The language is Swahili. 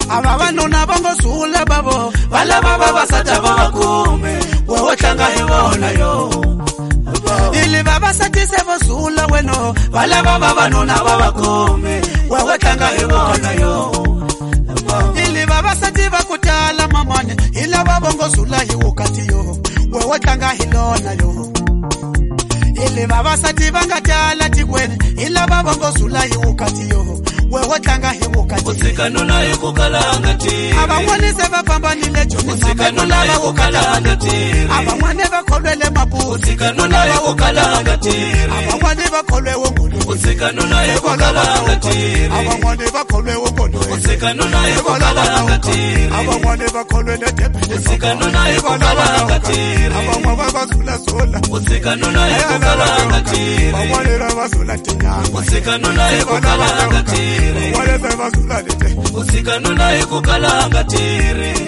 aba vanuna vangosula bavo valava vavasati vakume wewe tlanga hi vona yo ili vavasati se vosula weno valava vavanuna vakume wewe tlanga hi vona yo ili vavasati vakutala mamane ila vavongosula hi vukati yo wewe tlanga hi lona yo ili vavasati vangatala tikweni ila vavongosula hi vukati yo wewe tlanga hi vukati usikanuna hi kukalanga tiri aban'wana se va fambanile joni usikanuna hi kukalanga tiri aban'wana va kholwele mabuti usikanuna hi kukalanga tiri aban'wana va kholwe wongolo usikanuna hi kukalanga tiri aban'wana va kholwe wongolo usikanuna hi kukalanga tiri aban'wana va kholwe le tepile usikanuna hi kukalanga tiri aban'wana va zula zola usikanuna hi kukalanga tiri aban'wana va zula tinyanga usikanuna hi kukalanga tiri aban'wana va zula lete usikanuna hi kukalanga tiri